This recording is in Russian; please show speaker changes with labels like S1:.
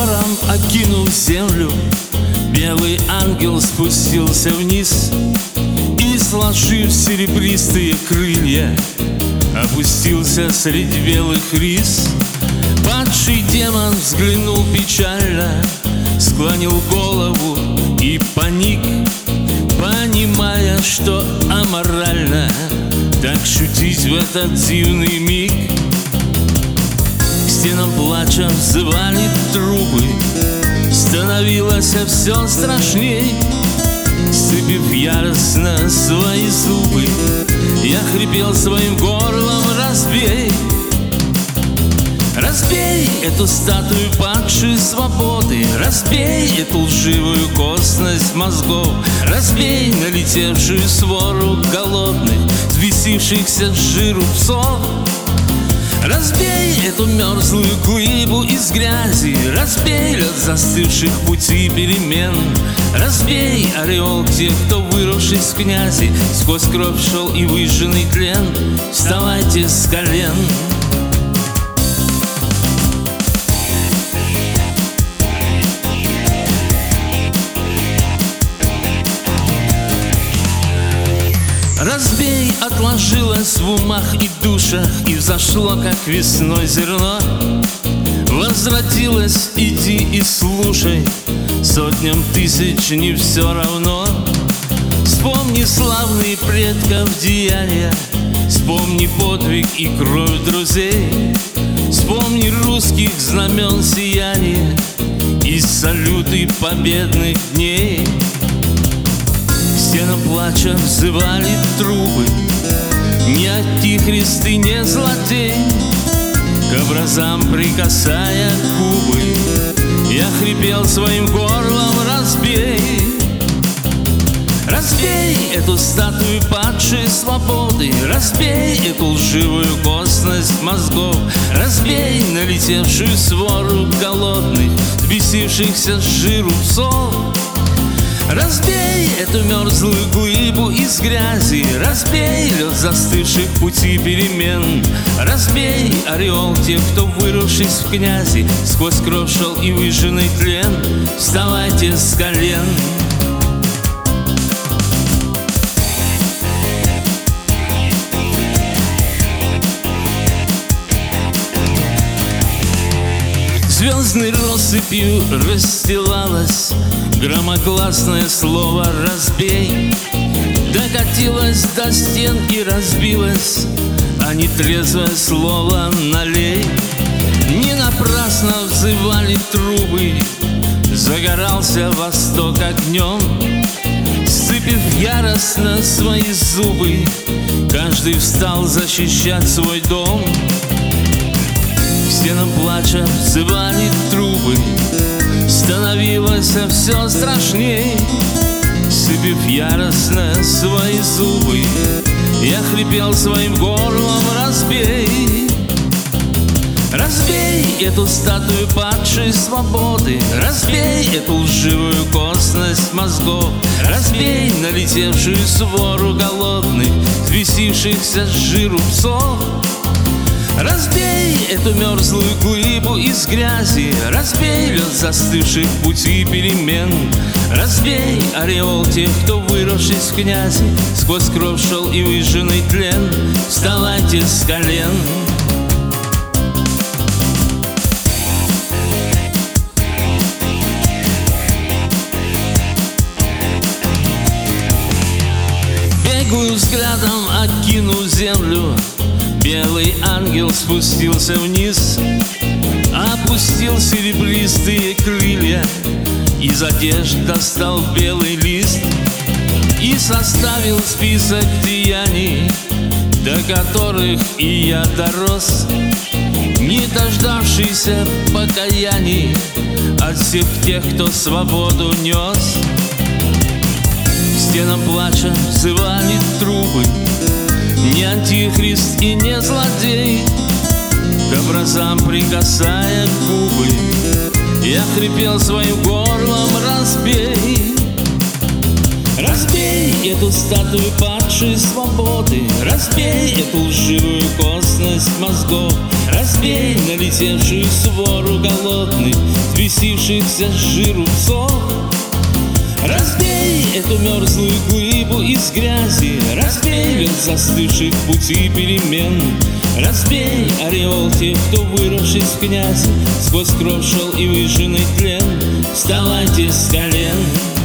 S1: взором окинув землю, белый ангел спустился вниз и, сложив серебристые крылья, опустился среди белых рис. Падший демон взглянул печально, склонил голову и паник, понимая, что аморально так шутить в этот дивный миг. К стенам плача взывали трубы, становилось все страшней. Сцепив яростно свои зубы, я хрипел своим горлом: разбей, разбей эту статую падшей свободы, разбей эту лживую косность мозгов, разбей налетевшую свору голодных, взбесившихся с жиру псов. Разбей эту мерзлую глыбу из грязи, разбей лед застывших путей перемен, разбей ореол тех, кто, вырвавшись в князи, сквозь кровь шел и выжженный тлен. Вставайте с колен. Разбей отложилось в умах и душах, и взошло, как весной зерно. Возродилось, иди и слушай, сотням тысяч не все равно. Вспомни славные предков деяния, вспомни подвиг и кровь друзей, вспомни русских знамен сияние и салюты победных дней. К стенам плача взывали трубы, ни антихрист и не злодей. К образам прикасая губы, я хрипел своим горлом: разбей, разбей эту статую падшей свободы, разбей эту лживую косность мозгов, разбей налетевшую свору голодных, взбесившихся с жиру псов. Разбей эту мерзлую глыбу из грязи, разбей лед застывших путей перемен, разбей ореол тех, кто, вырвавшись в князи, сквозь кровь шел и выжженный тлен. Вставайте с колен. Звездной россыпью расстилалось громогласное слово «разбей». Докатилось до стен и разбилось, а нетрезвое слово «налей». Не напрасно взывали трубы, загорался восток огнем. Сцепив яростно свои зубы, каждый встал защищать свой дом. К стенам плача взывали трубы, становилось все страшней. Сцепив яростно свои зубы, я хрипел своим горлом: разбей, разбей эту статую падшей свободы, разбей эту лживую косность мозгов, разбей налетевшую свору голодных, взбесившихся с жиру псов. Разбей эту мерзлую глыбу из грязи, разбей лед застывших путей перемен, разбей ореол тех, кто, вырвавшись в князи, сквозь кровь шел и выжженный тлен. Вставайте с колен. Беглым взглядом окинул землю, белый ангел спустился вниз, опустил серебристые крылья, из одежд достал белый лист и составил список деяний, до которых и я дорос, не дождавшийся покаяний от всех тех, кто свободу нес. К стенам плача взывали трубы, не антихрист и не злодей. К образам прикасая губы, я хрипел своим горлом: разбей, разбей Разбей эту статую падшей свободы, разбей эту лживую косность мозгов, разбей налетевшую свору голодных, взбесившихся с жиру псов. Разбей эту мерзлую глыбу из грязи, разбей лед застывших в пути перемен, разбей ореол тех, кто, вырвавшись в князи, сквозь кровь шел и выжженный тлен. Вставайте с колен.